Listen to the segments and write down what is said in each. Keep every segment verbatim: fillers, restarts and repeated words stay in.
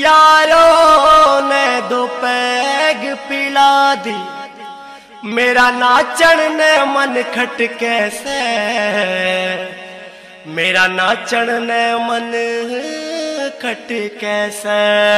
यारों ने दो पैग पिला दी, मेरा नाचन ने मन खट कैसे, मेरा नाचन ने मन खट कैसे।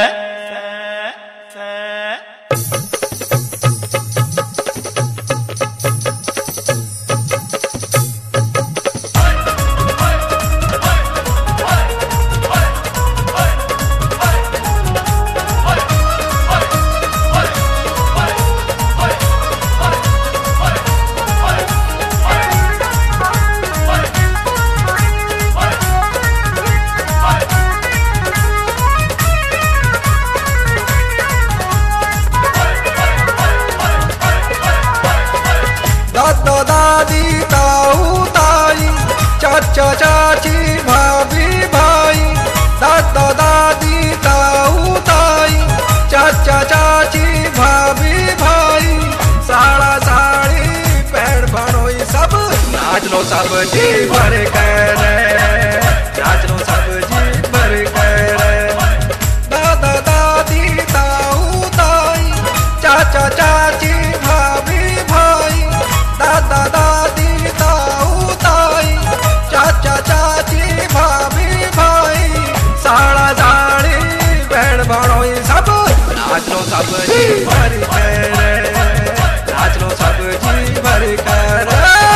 दादा दादी ताऊ ताई चाचा चाची भाभी भाई, दादा दादी ताऊ ताई चाचा चाची भाभी भाई, साड़ा साड़ी पैर भरोई सब नाच लो सब जी भर कर, नाच लो सब जी भर कर। दादा दादी ताऊ ताई चाचा चाची भाभी भाई, दादा दादी ताऊ ताई चाचा चाची भाभी भाई, साड़ा साड़ी बहन भरोई सब नाच लो सब जी भर कर, नाच लो सब जी भर कर।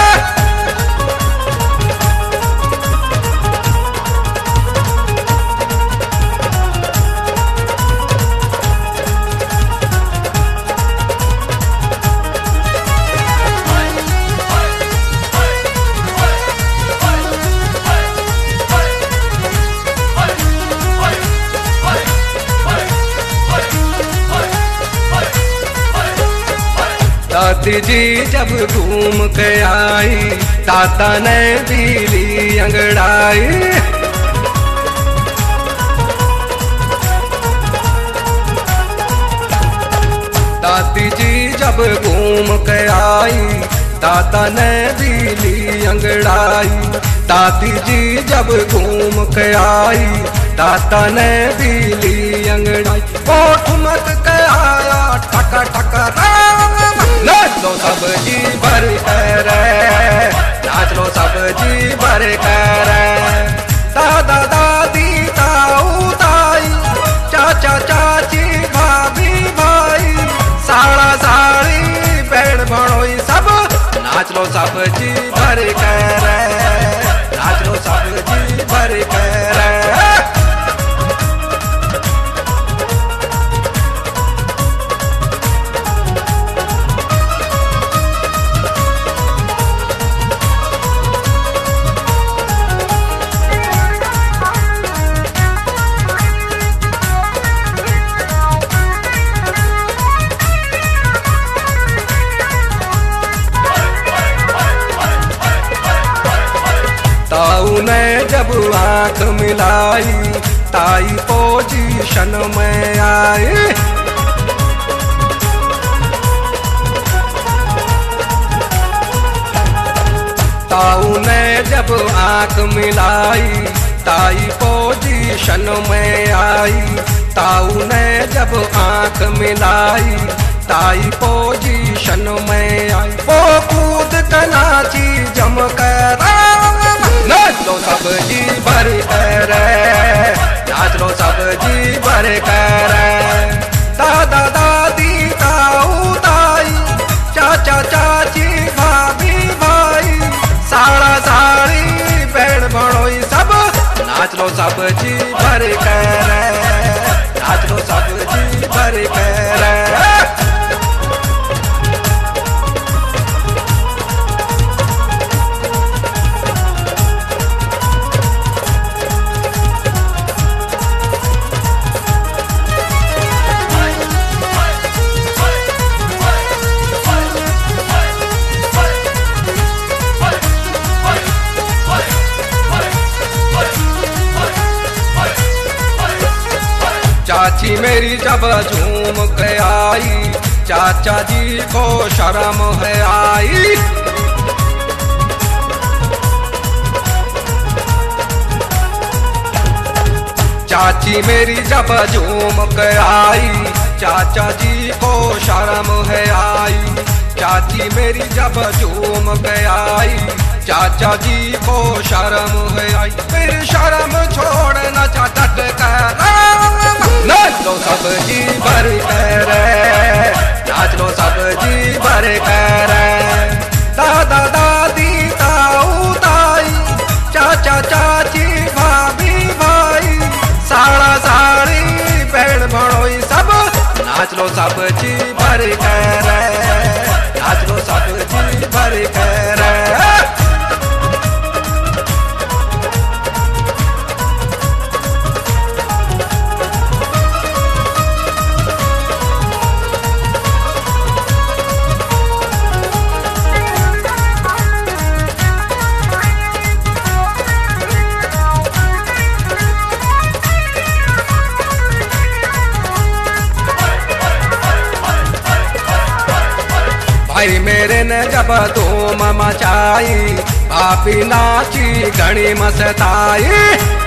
दादी जी जब घूम के आई, दादा ने बीली अंगड़ाई, दादी जी जब घूम के आई, दादा ने बीली अंगड़ाई, दादी जी जब घूम के आई, दादा ने बीली अंगड़ाई। ओ ठुमक के आया ठक ठक नाच लो सब जी भर कर, नाच लो सब जी भर कर। दादा दादी ताऊ ताई चाचा चाची भाभी भाई, साड़ा साड़ी बहन भरोई सब नाच लो सब जी भर कर, नाच लो सब जी भर कर। ताऊ ने जब आंख मिलाई, ताई पोजीशन में आई, ताऊ ने जब आंख मिलाई, ताई पोजीशन में आई, ताऊ ने जब आंख मिलाई, ताई पोजीशन में आई। वो कूद के नाची जम कर, नाच लो सब जी भर कर, नाच लो सब जी भर कर। दादा दादी ताऊ ताई चाचा चाची भाभी भाई, साड़ा साड़ी बहन भरोई सब नाच लो सब जी भर कर, नाच लो सब जी भर कर। चाची मेरी जब झूम के आई, चाचा जी को शर्म है आई, चाची मेरी जब झूम के आई, चाचा जी को शर्म है आई। चाची मेरी जब झूम के आई, चाचा जी को शर्म है आई। फिर शर्म छोड़ना चटक कर नाच लो सब जी भर कर, नाच लो सब जी भर कर। दादा दादी ताऊ ताई, चाचा चाची भाभी भाई, साड़ा साड़ी बहन भणोई सब नाच लो सब जी भर कर, नाच लो सब जी भर कर। भाई मेरे ने जब धूम मचाई, भाभी नाची घनी मस्ताई।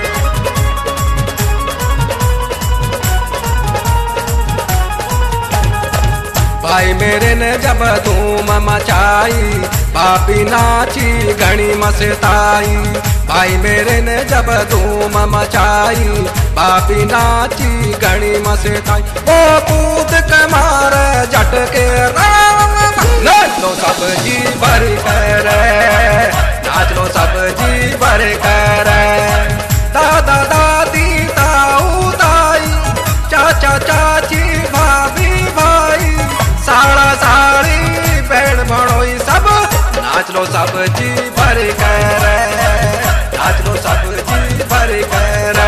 भाई मेरे ने जब धूम मचाई, भाभी नाची घनी मस्ताई। भाई मेरे ने जब धूम मचाई, भाभी नाची घनी मस्ताई। ओ कूद के मारे झटके नाच लो सब जी भर कर, नाच लो सब जी भर कर। दादा दादी ताऊ ताई, चाचा चाची भाभी भाई, साड़ा साड़ी बहन भणोई सब नाच लो सब जी भर कर, नाच लो सब जी भर कर।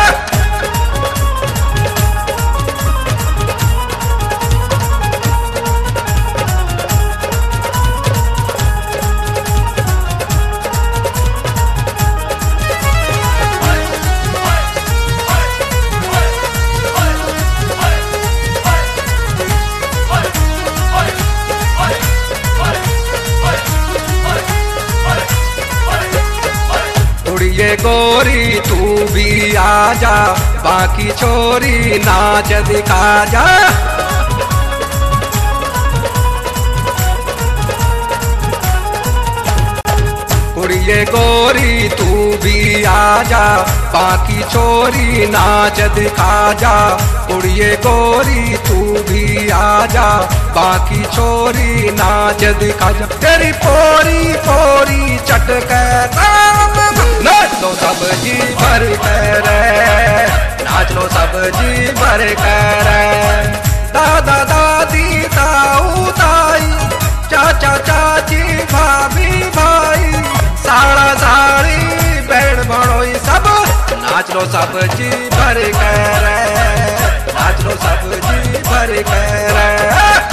ये गोरी तू भी आजा, बाकी छोरी नाच दिखा जा। कुड़िए गोरी तू भी आजा, बाकी छोरी नाच दिखा जा। कुड़िए गोरी तू भी आजा, बाकी छोरी नाच दिखा जा। तेरी पोरी पोरी चटके नाच लो सब जी भर कर, नाच लो सब जी भर कर। दादा दादी ताऊ ताई, चाचा चाची भाभी भाई, साड़ा साड़ी बहन भणोई सब नाच लो सब जी भर कर, नाच लो सब जी भर कर।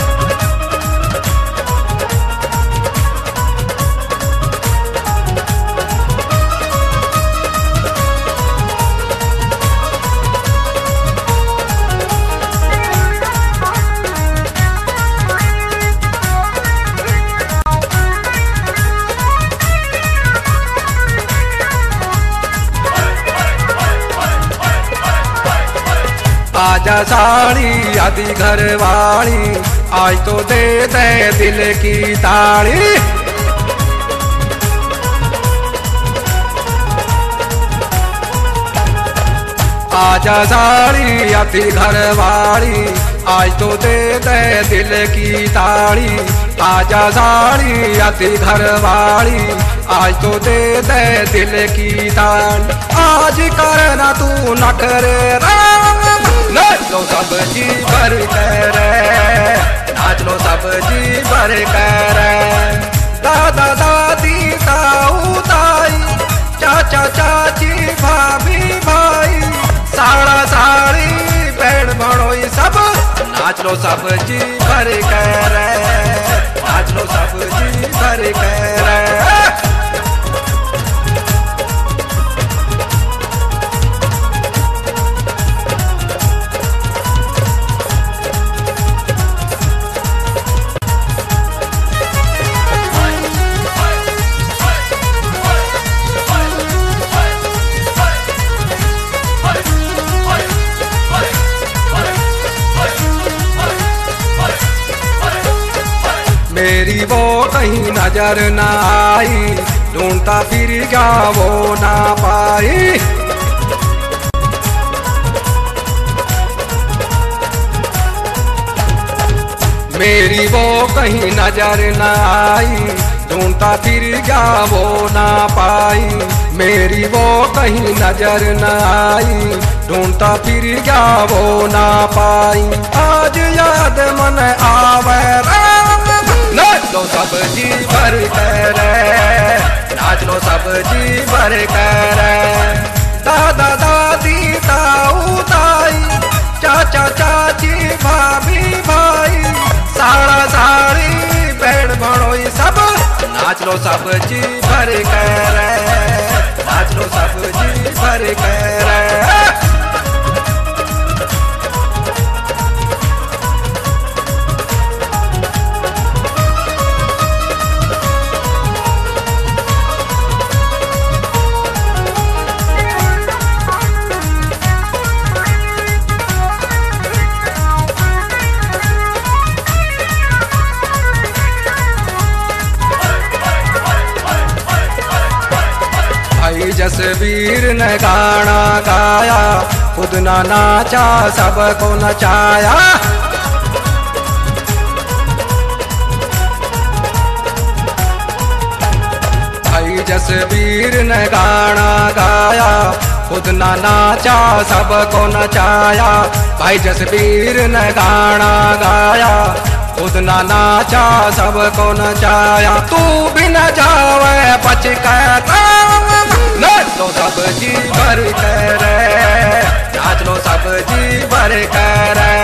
आजा साड़ी आदि घर वाली, आज तो दे दे दिल की ताड़ी। आजा साड़ी आदि घर वाली, आज तो दे दे दिल की ताड़ी। आजा साड़ी आदि घर वाली, आज तो दे दे दिल की ताड़ी। आज करना तू नखरे नाच लो सब जी भर कर, नाच लो सब जी भर कर। दादा दादी ताऊ ताई, चाचा चाची भाभी भाई, साड़ा साड़ी बहन भणोई सब नाच लो सब जी भर कर, नाच लो सब जी भर कर। कहीं नजर न आई, ढूंढता फिर गया वो ना पाई। मेरी वो कहीं नजर न आई, ढूंढता फिर गया वो ना पाई। मेरी वो कहीं नजर न आई, ढूंढता फिर गया वो ना पाई। आज याद मन आवे नाच लो सब जी भर कर, नाच लो सब जी भर कर। दादा दादी ताऊ ताई, चाचा चाची भाभी भाई, साड़ा साड़ी बहन भणोई सब नाच लो सब जी भर कर, नाच लो सब जी भर कर। भाई जसवीर ने गाना गाया, खुद ना नाचा सबको नचाया। भाई जसवीर ने गाना गाया, खुद ना नाचा सबको नचाया। भाई जसवीर ने गाना गाया, खुद ना नाचा सबको नचाया। तू भी न जावे बच कहता, नाच लो सब जी भर कर, नाच लो सब जी भर कर।